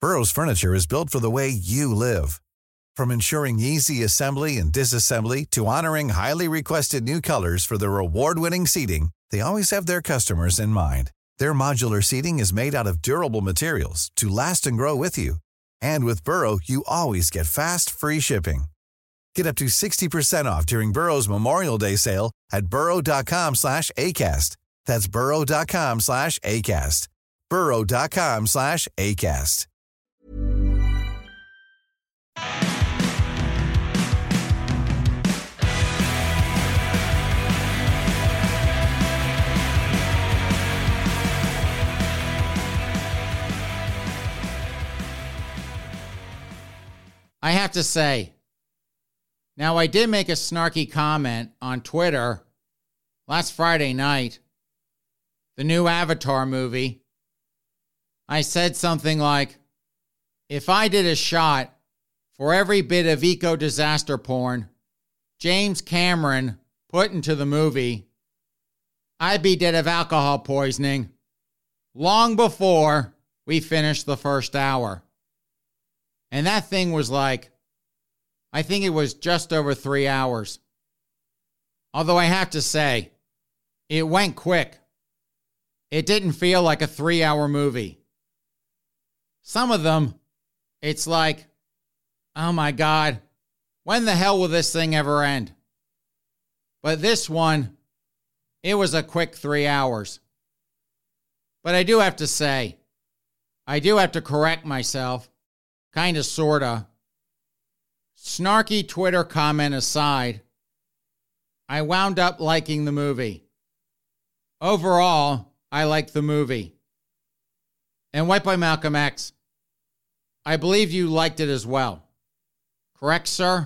Burrow's furniture is built for the way you live. From ensuring easy assembly and disassembly to honoring highly requested new colors for their award-winning seating, they always have their customers in mind. Their modular seating is made out of durable materials to last and grow with you. And with Burrow, you always get fast, free shipping. Get up to 60% off during Burrow's Memorial Day sale at burrow.com/ACAST. That's burrow.com/ACAST. burrow.com/ACAST. I have to say, now I did make a snarky comment on Twitter last Friday night, the new Avatar movie. I said something like, if I did a shot for every bit of eco-disaster porn James Cameron put into the movie, I'd be dead of alcohol poisoning long before we finished the first hour. And that thing was like, I think it was just over 3 hours. Although I have to say, it went quick. It didn't feel like a 3-hour movie. Some of them, it's like, oh my God, when the hell will this thing ever end? But this one, it was a quick 3 hours. But I do have to say, I do have to correct myself. Kinda, sorta. Snarky Twitter comment aside, I wound up liking the movie. Overall, I liked the movie. And White Boy Malcolm X, I believe you liked it as well. Correct, sir?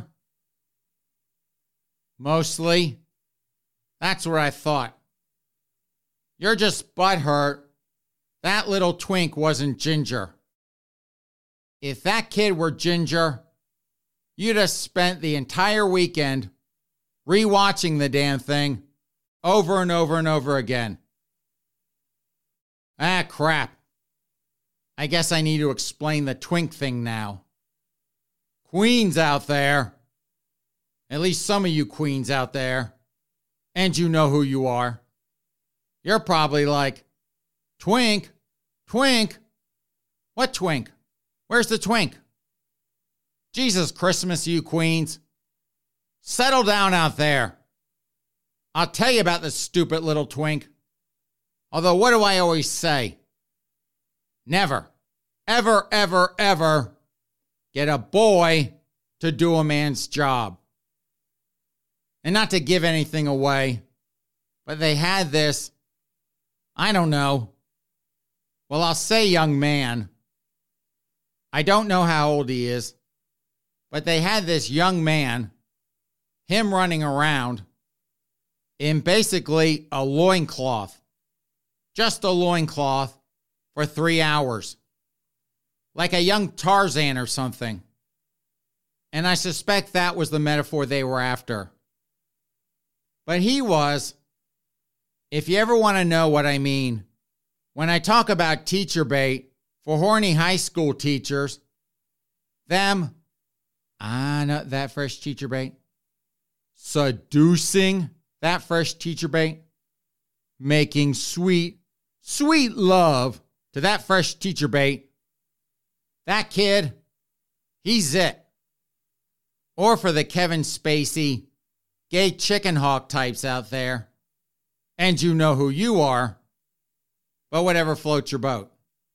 Mostly. That's what I thought. You're just butthurt. That little twink wasn't Ginger. If that kid were Ginger, you'd have spent the entire weekend rewatching the damn thing over and over and over again. Ah, crap. I guess I need to explain the twink thing now. Queens out there, at least some of you queens out there, and you know who you are, you're probably like, twink, twink, what twink? Where's the twink? Jesus Christmas, you queens. Settle down out there. I'll tell you about this stupid little twink. Although, what do I always say? Never, ever, ever, ever get a boy to do a man's job. And not to give anything away, but they had this, I don't know. Well, I'll say young man. I don't know how old he is, but they had this young man, him running around in basically a loincloth, just a loincloth for 3 hours, like a young Tarzan or something. And I suspect that was the metaphor they were after. But he was, if you ever want to know what I mean, when I talk about teacher bait for horny high school teachers, them, not that fresh teacher bait, seducing that fresh teacher bait, making sweet, sweet love to that fresh teacher bait, that kid, he's it. Or for the Kevin Spacey, gay chicken hawk types out there, and you know who you are, but whatever floats your boat.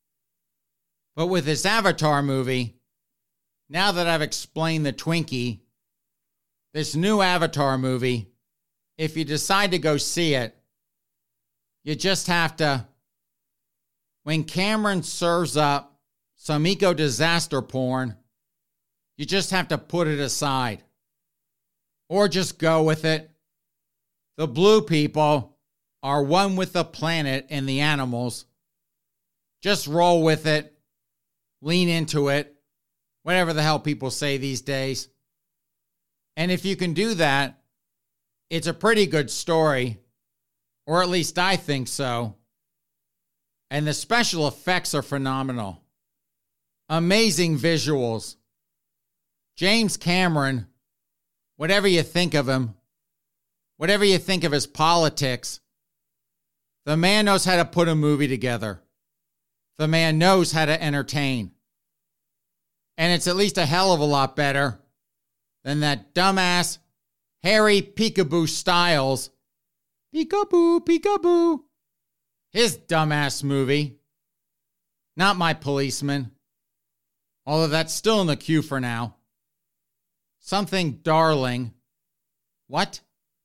But with this Avatar movie, now that I've explained the Twinkie, this new Avatar movie, if you decide to go see it, you just have to, when Cameron serves up some eco-disaster porn, you just have to put it aside. Or just go with it. The blue people are one with the planet and the animals. Just roll with it. Lean into it. Whatever the hell people say these days. And if you can do that, it's a pretty good story. Or at least I think so. And the special effects are phenomenal. Amazing visuals. James Cameron, whatever you think of him, whatever you think of his politics, the man knows how to put a movie together. The man knows how to entertain. And it's at least a hell of a lot better than that dumbass Harry Peekaboo Styles. Peekaboo, peekaboo. His dumbass movie. Not My Policeman. Although that's still in the queue for now. Something Darling. What?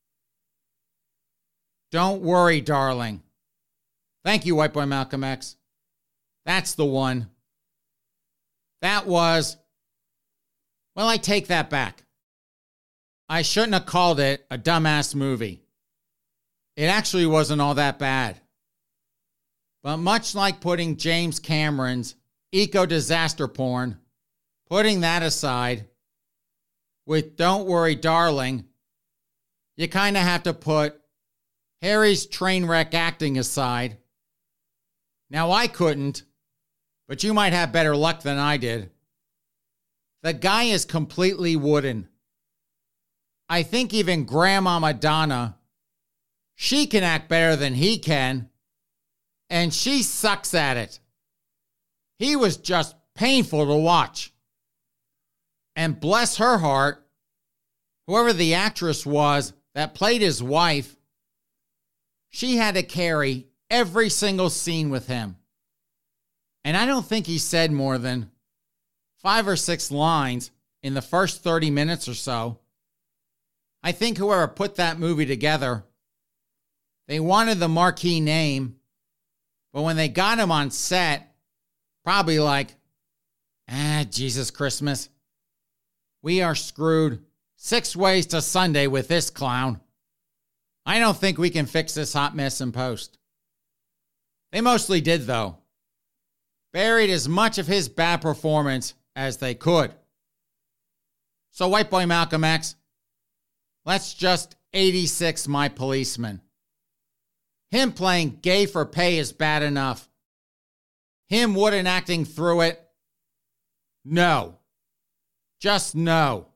Don't Worry, Darling. Thank you, White Boy Malcolm X. That's the one. That was... Well, I take that back. I shouldn't have called it a dumbass movie. It actually wasn't all that bad. But much like putting James Cameron's eco-disaster porn, putting that aside, with Don't Worry, Darling, you kind of have to put Harry's train wreck acting aside. Now, I couldn't, but you might have better luck than I did. The guy is completely wooden. I think even Grandma Madonna, she can act better than he can, and she sucks at it. He was just painful to watch. And bless her heart, whoever the actress was that played his wife, she had to carry every single scene with him. And I don't think he said more than 5 or 6 lines in the first 30 minutes or so. I think whoever put that movie together, they wanted the marquee name, but when they got him on set, probably like, Jesus Christmas. We are screwed 6 ways to Sunday with this clown. I don't think we can fix this hot mess in post. They mostly did, though. Buried as much of his bad performance as they could. So, White Boy Malcolm X, let's just 86 My Policeman. Him playing gay for pay is bad enough. Him wooden acting through it? No. Just no.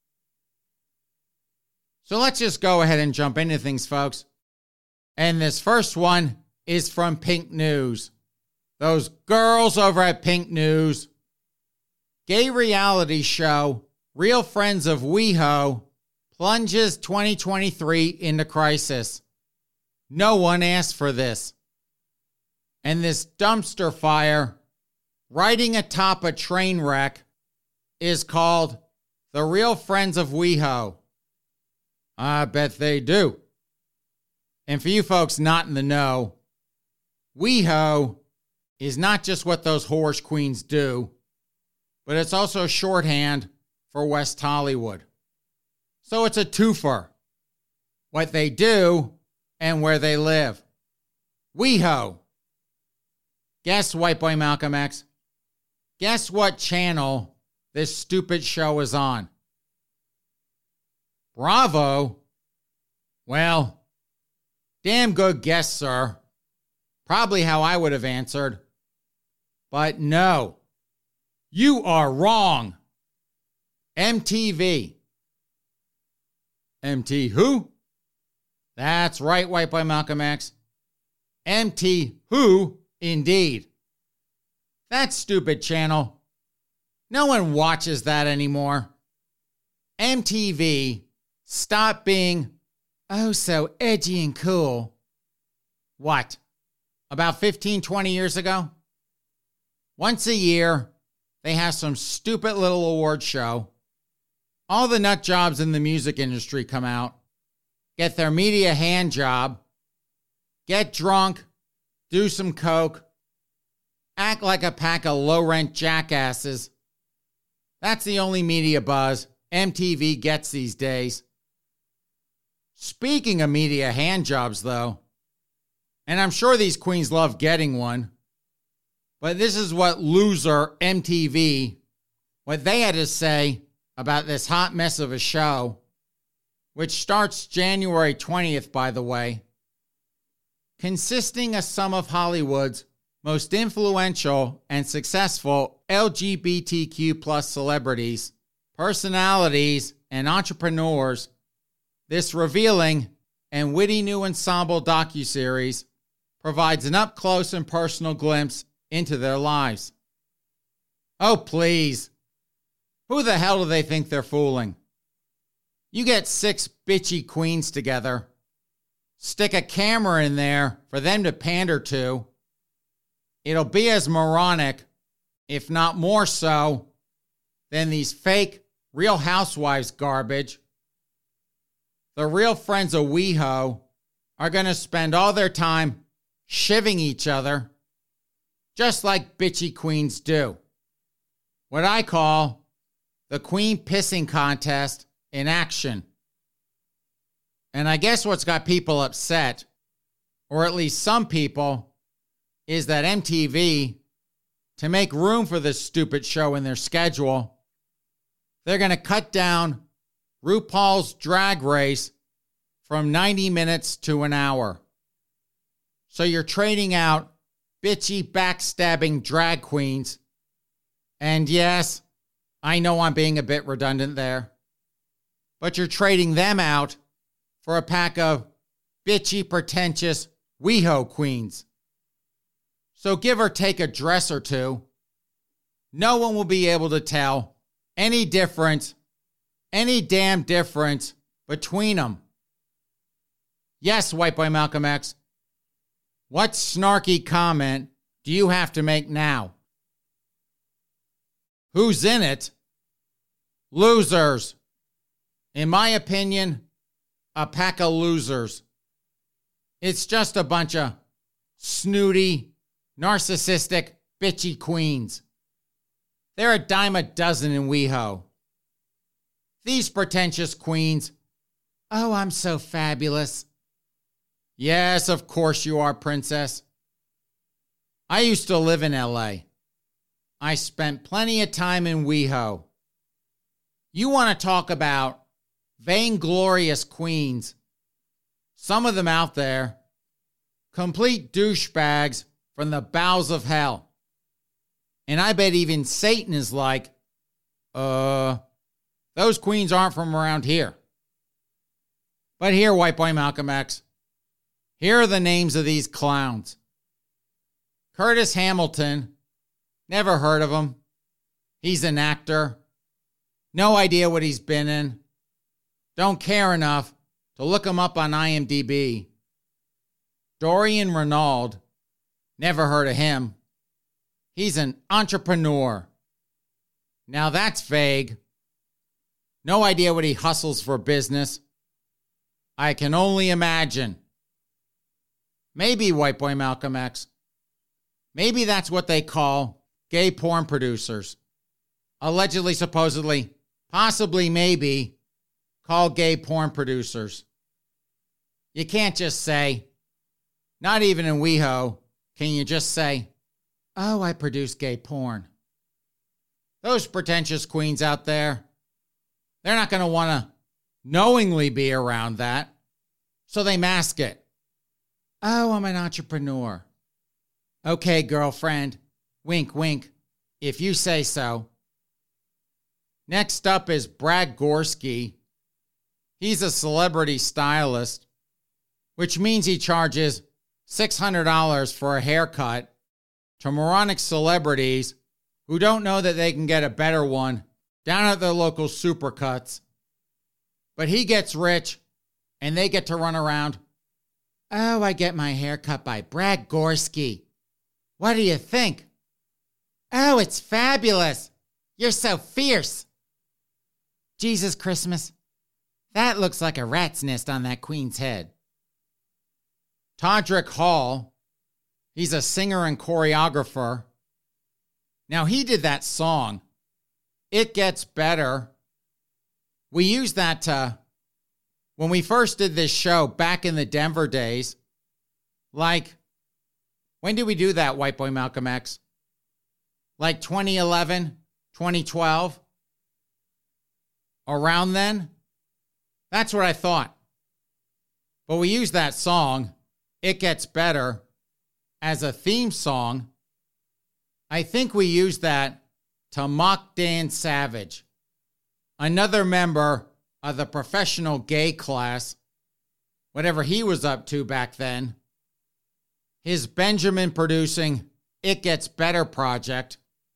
So let's just go ahead and jump into things, folks. And this first one is from Pink News. Those girls over at Pink News. Gay reality show Real Friends of WeHo plunges 2023 into crisis. No one asked for this. And this dumpster fire riding atop a train wreck is called The Real Friends of WeHo. I bet they do. And for you folks not in the know, WeHo is not just what those whorish queens do, but it's also shorthand for West Hollywood. So it's a twofer. What they do and where they live. WeHo. Guess, White Boy Malcolm X, guess what channel this stupid show is on? Bravo? Well, damn good guess, sir. Probably how I would have answered. But no, you are wrong. MTV. MT who? That's right, White Boy Malcolm X. MT who, indeed. That stupid channel. No one watches that anymore. MTV stopped being, oh, so edgy and cool. What? About 15, 20 years ago? Once a year, they have some stupid little award show. All the nut jobs in the music industry come out, get their media hand job, get drunk, do some coke, act like a pack of low-rent jackasses. That's the only media buzz MTV gets these days. Speaking of media hand jobs, though, and I'm sure these queens love getting one, but this is what loser MTV, what they had to say about this hot mess of a show, which starts January 20th, by the way, consisting of some of Hollywood's most influential and successful LGBTQ plus celebrities, personalities, and entrepreneurs, this revealing and witty new ensemble docuseries provides an up-close and personal glimpse into their lives. Oh, please. Who the hell do they think they're fooling? You get 6 bitchy queens together, stick a camera in there for them to pander to. It'll be as moronic, if not more so, than these fake Real Housewives garbage. The real friends of WeHo are going to spend all their time shivving each other, just like bitchy queens do. What I call the queen pissing contest in action. And I guess what's got people upset, or at least some people, is that MTV, to make room for this stupid show in their schedule, they're going to cut down RuPaul's Drag Race from 90 minutes to an hour. So you're trading out bitchy, backstabbing drag queens. And yes, I know I'm being a bit redundant there, but you're trading them out for a pack of bitchy, pretentious WeHo queens. So give or take a dress or two, no one will be able to tell any difference, any damn difference between them. Yes, White Boy Malcolm X, what snarky comment do you have to make now? Who's in it? Losers. In my opinion, a pack of losers. It's just a bunch of snooty, narcissistic, bitchy queens. They're a dime a dozen in WeHo. These pretentious queens, oh, I'm so fabulous. Yes, of course you are, princess. I used to live in LA. I spent plenty of time in WeHo. You want to talk about vainglorious queens? Some of them out there, complete douchebags from the bowels of hell. And I bet even Satan is like, those queens aren't from around here. But here, White Boy Malcolm X, here are the names of these clowns. Curtis Hamilton, never heard of him. He's an actor. No idea what he's been in. Don't care enough to look him up on IMDb. Dorian Renaud, never heard of him. He's an entrepreneur. Now that's vague. No idea what he hustles for business. I can only imagine. Maybe, White Boy Malcolm X, maybe that's what they call gay porn producers. Allegedly, supposedly, possibly, maybe, call gay porn producers. You can't just say, not even in WeHo, can you just say, oh, I produce gay porn. Those pretentious queens out there, they're not going to want to knowingly be around that, so they mask it. Oh, I'm an entrepreneur. Okay, girlfriend, wink, wink, if you say so. Next up is Brad Gorski. He's a celebrity stylist, which means he charges $600 for a haircut to moronic celebrities who don't know that they can get a better one down at their local Supercuts. But he gets rich, and they get to run around. Oh, I get my hair cut by Brad Gorski. What do you think? Oh, it's fabulous. You're so fierce. Jesus Christmas. That looks like a rat's nest on that queen's head. Todrick Hall. He's a singer and choreographer. Now, he did that song, It Gets Better. We used that when we first did this show back in the Denver days. Like, when did we do that, White Boy Malcolm X? Like 2011, 2012? Around then? That's what I thought. But we used that song, It Gets Better, as a theme song. I think we used that to mock Dan Savage, another member of the professional gay class, whatever he was up to back then, his Benjamin-producing It Gets Better project.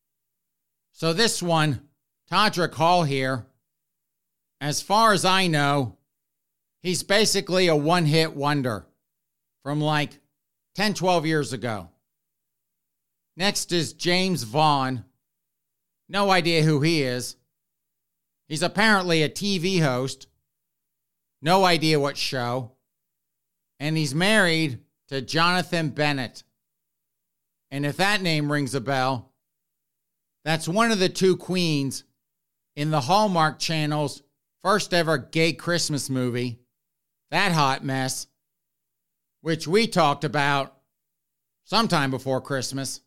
So this one, Todrick Hall here, as far as I know, he's basically a one-hit wonder from like 10, 12 years ago. Next is James Vaughn. No idea who he is. He's apparently a TV host. No idea what show. And he's married to Jonathan Bennett. And if that name rings a bell, that's one of the two queens in the Hallmark Channel's first ever gay Christmas movie, That Hot Mess, which we talked about sometime before Christmas.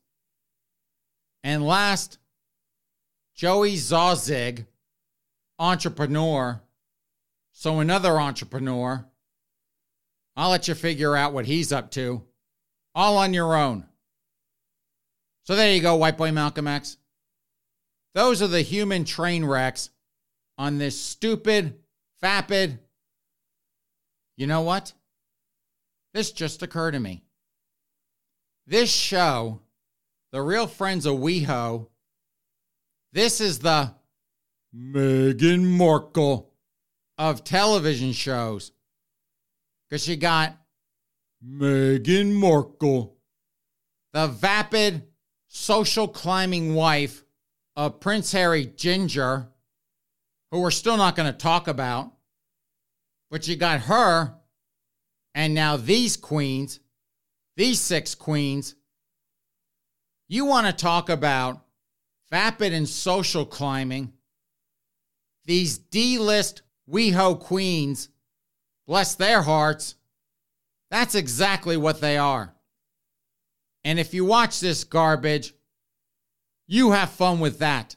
And last, Joey Zauzig, entrepreneur. So another entrepreneur. I'll let you figure out what he's up to, all on your own. So there you go, White Boy Malcolm X. Those are the human train wrecks on this stupid, vapid. You know what? This just occurred to me. This show, The Real Friends of WeHo, this is the Meghan Markle of television shows. Because you got Meghan Markle, the vapid, social climbing wife of Prince Harry Ginger, who we're still not going to talk about. But you got her, and now these queens, these 6 queens. You want to talk about vapid and social climbing. These D-list WeHo queens, bless their hearts, that's exactly what they are. And if you watch this garbage, you have fun with that.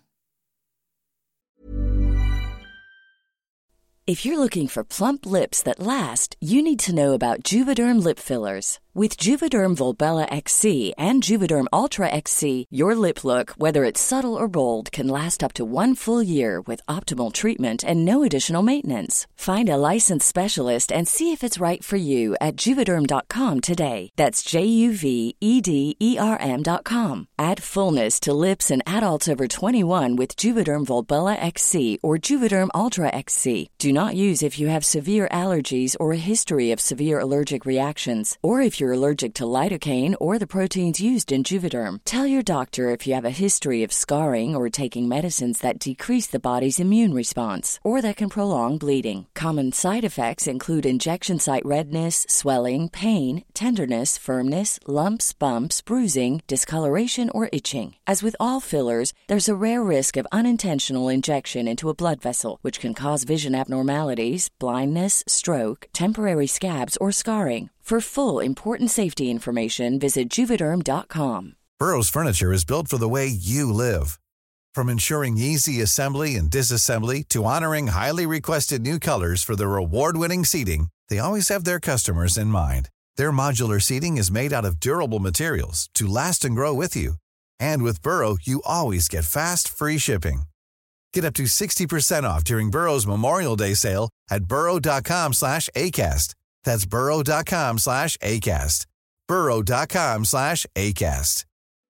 If you're looking for plump lips that last, you need to know about Juvederm lip fillers. With Juvederm Volbella XC and Juvederm Ultra XC, your lip look, whether it's subtle or bold, can last up to 1 full year with optimal treatment and no additional maintenance. Find a licensed specialist and see if it's right for you at Juvederm.com today. That's JUVEDERM.com. Add fullness to lips in adults over 21 with Juvederm Volbella XC or Juvederm Ultra XC. Do not use if you have severe allergies or a history of severe allergic reactions, or if you're allergic to lidocaine or the proteins used in Juvederm. Tell your doctor if you have a history of scarring or taking medicines that decrease the body's immune response or that can prolong bleeding. Common side effects include injection site redness, swelling, pain, tenderness, firmness, lumps, bumps, bruising, discoloration, or itching. As with all fillers, there's a rare risk of unintentional injection into a blood vessel, which can cause vision abnormalities, blindness, stroke, temporary scabs, or scarring. For full, important safety information, visit Juvederm.com. Burrow's furniture is built for the way you live. From ensuring easy assembly and disassembly to honoring highly requested new colors for their award-winning seating, they always have their customers in mind. Their modular seating is made out of durable materials to last and grow with you. And with Burrow, you always get fast, free shipping. Get up to 60% off during Burrow's Memorial Day sale at burrow.com/ACAST. That's burrow.com/ACAST. burrow.com/ACAST.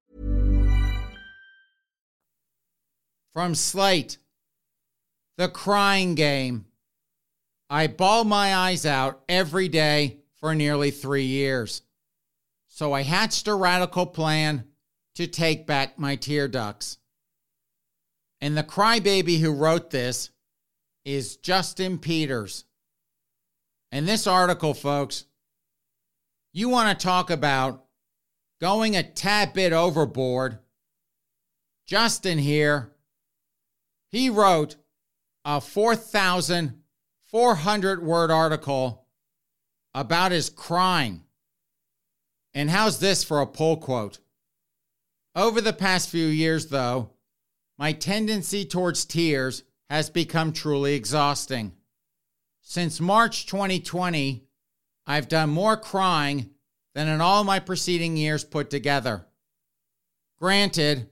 From Slate, The Crying Game. I bawled my eyes out every day for nearly 3 years. So I hatched a radical plan to take back my tear ducts. And the crybaby who wrote this is Justin Peters. And this article, folks, you want to talk about going a tad bit overboard. Justin here, he wrote a 4,400-word article about his crying. And how's this for a pull quote? Over the past few years, though, my tendency towards tears has become truly exhausting. Since March 2020, I've done more crying than in all my preceding years put together. Granted,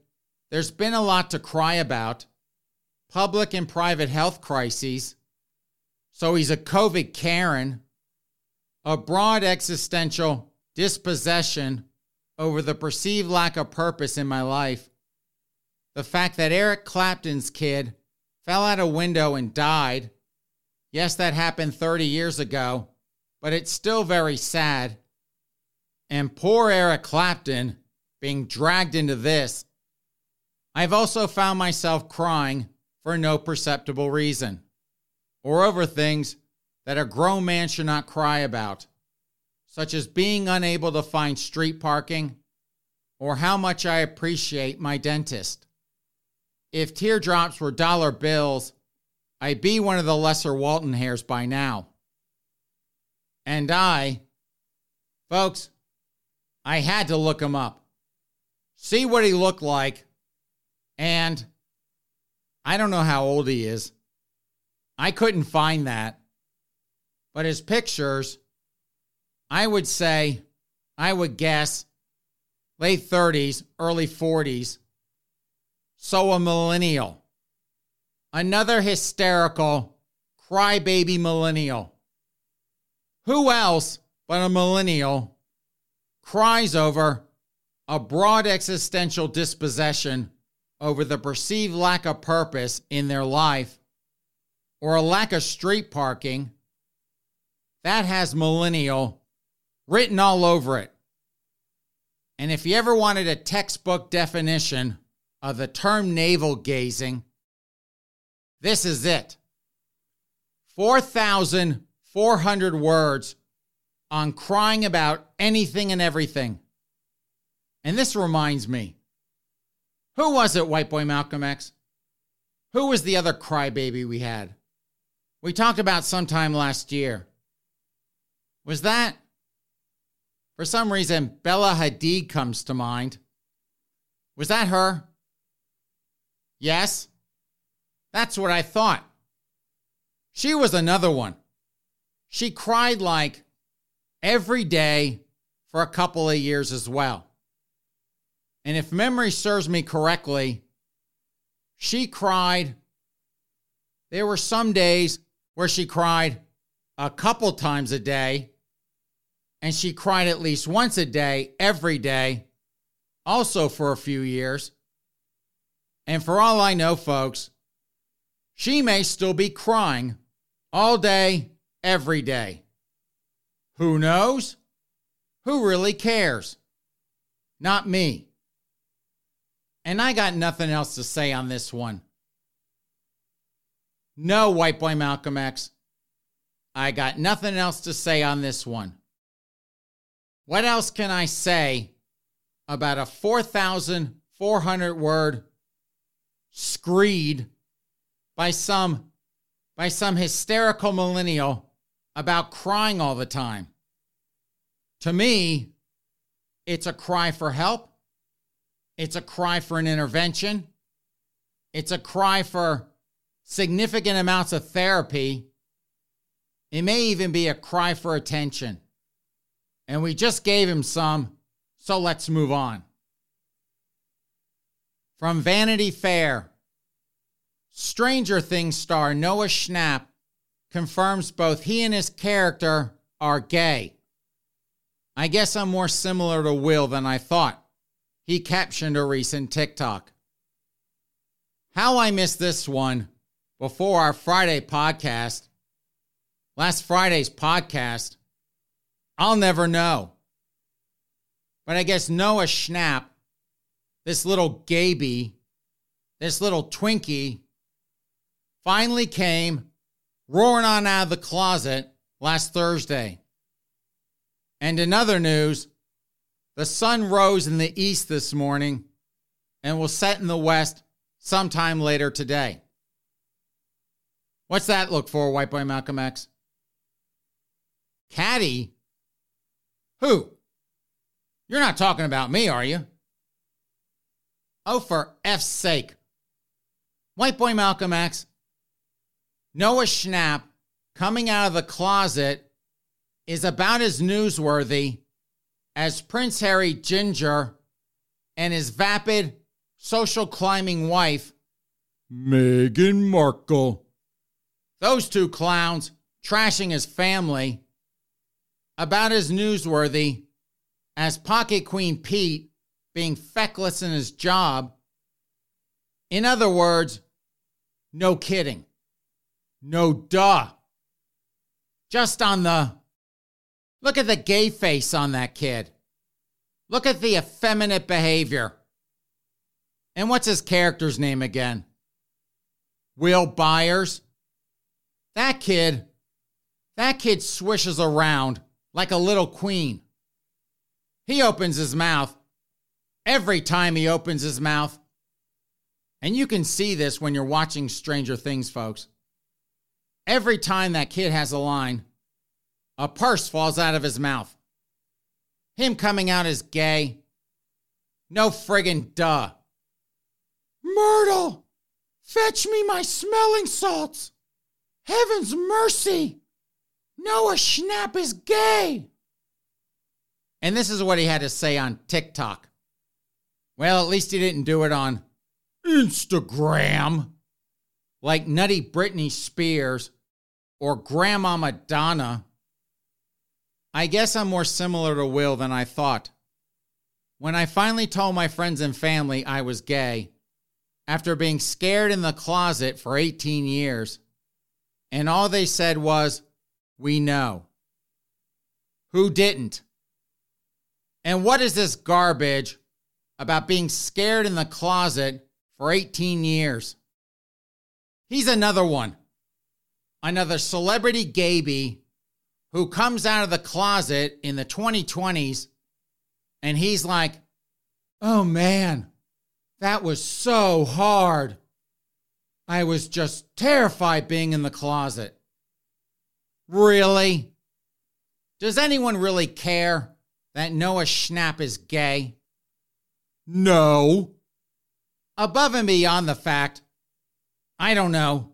there's been a lot to cry about, public and private health crises. So he's a COVID Karen, a broad existential dispossession over the perceived lack of purpose in my life. The fact that Eric Clapton's kid fell out a window and died. Yes, that happened 30 years ago, but it's still very sad. And poor Eric Clapton being dragged into this. I've also found myself crying for no perceptible reason, or over things that a grown man should not cry about, such as being unable to find street parking, or how much I appreciate my dentist. If teardrops were dollar bills, I'd be one of the lesser Walton hairs by now. And folks, I had to look him up, see what he looked like, and I don't know how old he is. I couldn't find that. But his pictures, I would guess, late 30s, early 40s. So a millennial. Another hysterical, crybaby millennial. Who else but a millennial cries over a broad existential dispossession over the perceived lack of purpose in their life, or a lack of street parking, that has millennial written all over it. And if you ever wanted a textbook definition of the term navel gazing, this is it. 4,400 words on crying about anything and everything. And this reminds me, who was it, White Boy Malcolm X? Who was the other crybaby we had? We talked about sometime last year. Was that? For some reason, Bella Hadid comes to mind. Was that her? Yes. That's what I thought. She was another one. She cried like every day for a couple of years as well. And if memory serves me correctly, she cried. There were some days where she cried a couple times a day, and she cried at least once a day, every day, also for a few years. And for all I know, folks, she may still be crying all day, every day. Who knows? Who really cares? Not me. And I got nothing else to say on this one. No, White Boy Malcolm X. I got nothing else to say on this one. What else can I say about a 4,400 word screed by some hysterical millennial about crying all the time? To me, it's a cry for help. It's a cry for an intervention. It's a cry for significant amounts of therapy. It may even be a cry for attention. And we just gave him some, so let's move on. From Vanity Fair, Stranger Things star Noah Schnapp confirms both he and his character are gay. I guess I'm more similar to Will than I thought, he captioned a recent TikTok. How I missed this one before our Friday podcast, last Friday's podcast, I'll never know. But I guess Noah Schnapp, this little gaby, this little Twinkie, finally came roaring on out of the closet last Thursday. And in other news, the sun rose in the east this morning and will set in the west sometime later today. What's that look for, White Boy Malcolm X? Caddy? Who? You're not talking about me, are you? Oh, for F's sake. White Boy Malcolm X, Noah Schnapp coming out of the closet is about as newsworthy as Prince Harry Ginger and his vapid social climbing wife, Meghan Markle. Those two clowns trashing his family, about as newsworthy as Pocket Queen Pete being feckless in his job. In other words, no kidding. No duh. Just on the... Look at the gay face on that kid. Look at the effeminate behavior. And what's his character's name again? Will Byers? That kid swishes around like a little queen. He opens his mouth. Every time he opens his mouth. And you can see this when you're watching Stranger Things, folks. Every time that kid has a line, a purse falls out of his mouth. Him coming out as gay. No friggin' duh. Myrtle, fetch me my smelling salts. Heaven's mercy. Noah Schnapp is gay. And this is what he had to say on TikTok. Well, at least he didn't do it on Instagram. Like Nutty Britney Spears or Grandma Madonna. I guess I'm more similar to Will than I thought. When I finally told my friends and family I was gay, after being scared in the closet for 18 years, and all they said was, "We know." Who didn't? And what is this garbage about being scared in the closet for 18 years? He's another one. Another celebrity gayby who comes out of the closet in the 2020s and he's like, "Oh man, that was so hard. I was just terrified being in the closet." Really? Does anyone really care that Noah Schnapp is gay? No. Above and beyond the fact, I don't know,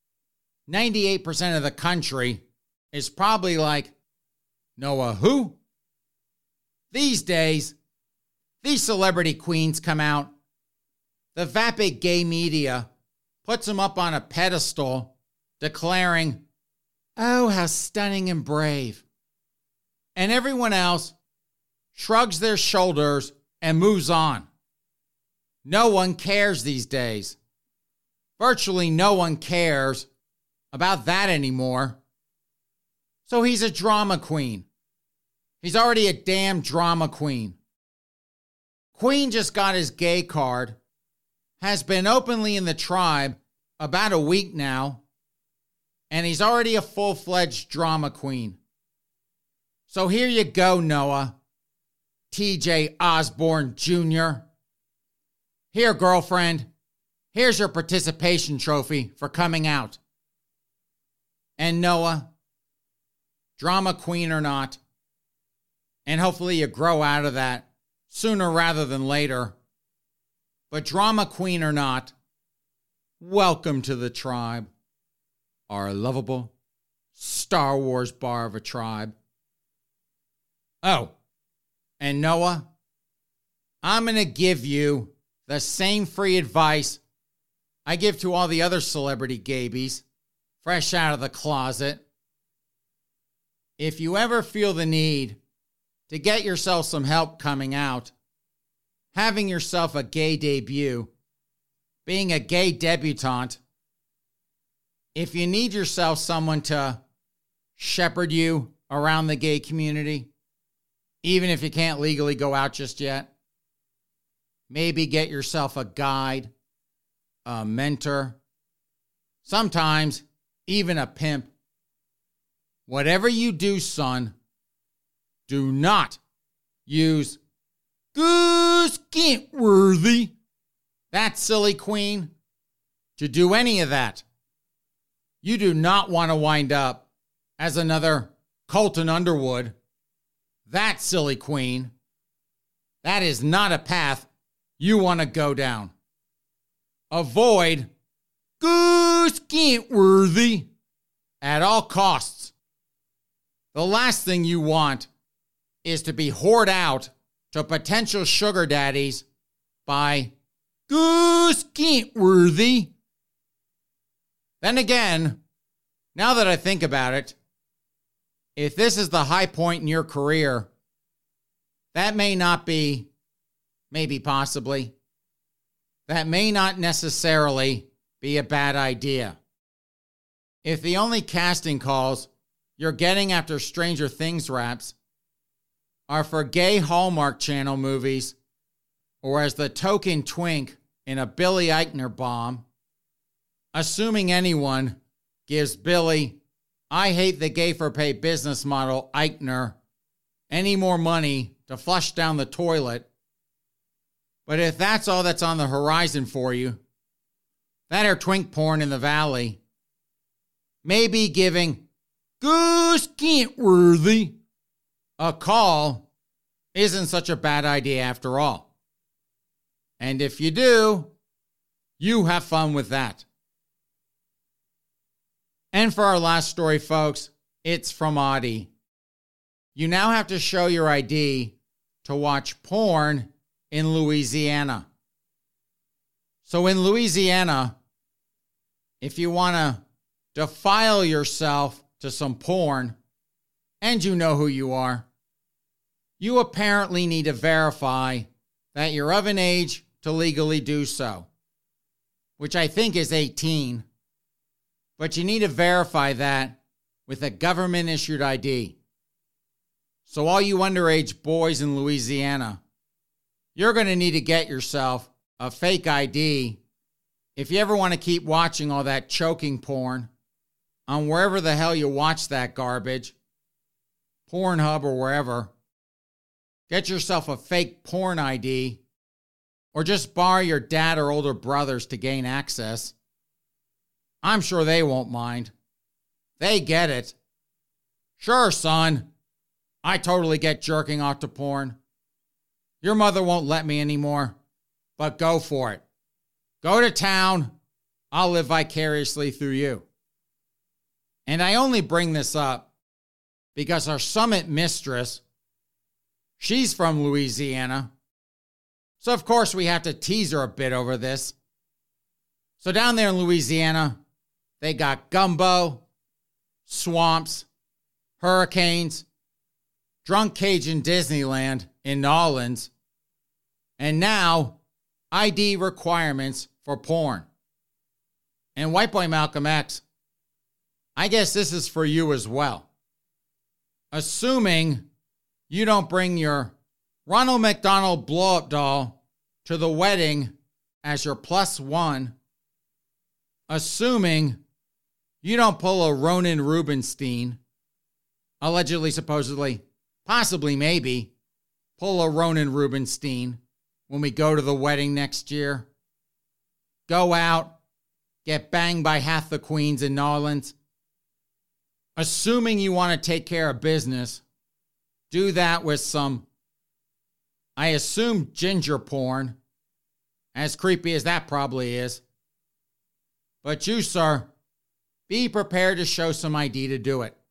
98% of the country is probably like, "Noah who?" These days, these celebrity queens come out. The vapid gay media puts them up on a pedestal, declaring, "Oh, how stunning and brave." And everyone else shrugs their shoulders and moves on. No one cares these days. Virtually no one cares about that anymore. So he's a drama queen. He's already a damn drama queen. Queen just got his gay card, has been openly in the tribe about a week now, and he's already a full-fledged drama queen. So here you go, Noah. TJ Osborne Jr. Here, girlfriend. Here's your participation trophy for coming out. And Noah, drama queen or not, and hopefully you grow out of that sooner rather than later, but drama queen or not, welcome to the tribe, our lovable Star Wars bar of a tribe. Oh, and Noah, I'm going to give you the same free advice I give to all the other celebrity gabies, fresh out of the closet. If you ever feel the need to get yourself some help coming out, having yourself a gay debut, being a gay debutante, if you need yourself someone to shepherd you around the gay community, even if you can't legally go out just yet, maybe get yourself a guide, a mentor, sometimes even a pimp. Whatever you do, son, do not use Gus Gentworthy, that silly queen, to do any of that. You do not want to wind up as another Colton Underwood, that silly queen. That is not a path you want to go down. Avoid Gus Gentworthy at all costs. The last thing you want is to be whored out to potential sugar daddies by Goose Kentworthy. Then again, now that I think about it, if this is the high point in your career, that may not be, maybe possibly, that may not necessarily be a bad idea. If the only casting calls you're getting after Stranger Things raps are for gay Hallmark Channel movies, or as the token twink in a Billy Eichner bomb, assuming anyone gives Billy, I hate the gay for pay business model, Eichner, any more money to flush down the toilet. But if that's all that's on the horizon for you, that or twink porn in the valley, maybe giving Goose Kentworthy a call isn't such a bad idea after all. And if you do, you have fun with that. And for our last story, folks, it's from Audie. You now have to show your ID to watch porn in Louisiana. So in Louisiana, if you want to defile yourself to some porn, and you know who you are, you apparently need to verify that you're of an age to legally do so, which I think is 18. But you need to verify that with a government-issued ID. So all you underage boys in Louisiana, you're going to need to get yourself a fake ID if you ever want to keep watching all that choking porn on wherever the hell you watch that garbage, Pornhub or wherever. Get yourself a fake porn ID, or just borrow your dad or older brothers to gain access. I'm sure they won't mind. They get it. Sure, son. I totally get jerking off to porn. Your mother won't let me anymore, but go for it. Go to town. I'll live vicariously through you. And I only bring this up because our summit mistress, she's from Louisiana. So of course we have to tease her a bit over this. So down there in Louisiana, they got gumbo, swamps, hurricanes, drunk Cajun Disneyland in New Orleans, and now ID requirements for porn. And White Boy Malcolm X, I guess this is for you as well. Assuming you don't bring your Ronald McDonald blow-up doll to the wedding as your +1, assuming you don't pull a Ronan Rubinstein, allegedly, supposedly, possibly, maybe, pull a Ronan Rubinstein when we go to the wedding next year. Go out, get banged by half the queens in New Orleans. Assuming you want to take care of business, do that with some, I assume, ginger porn, as creepy as that probably is. But you, sir, be prepared to show some ID to do it.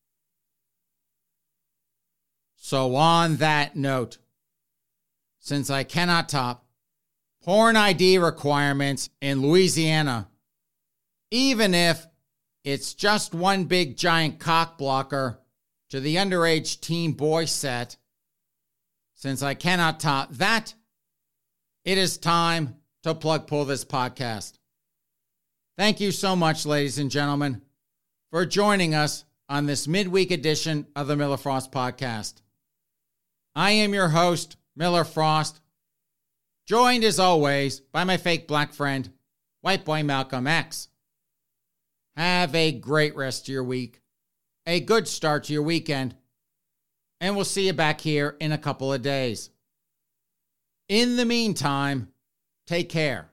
So on that note, since I cannot top porn ID requirements in Louisiana, even if it's just one big giant cock blocker to the underage teen boy set, since I cannot top that, it is time to plug pull this podcast. Thank you so much, ladies and gentlemen, for joining us on this midweek edition of the Miller Frost Podcast. I am your host, Miller Frost, joined as always by my fake black friend, White Boy Malcolm X. Have a great rest of your week, a good start to your weekend, and we'll see you back here in a couple of days. In the meantime, take care.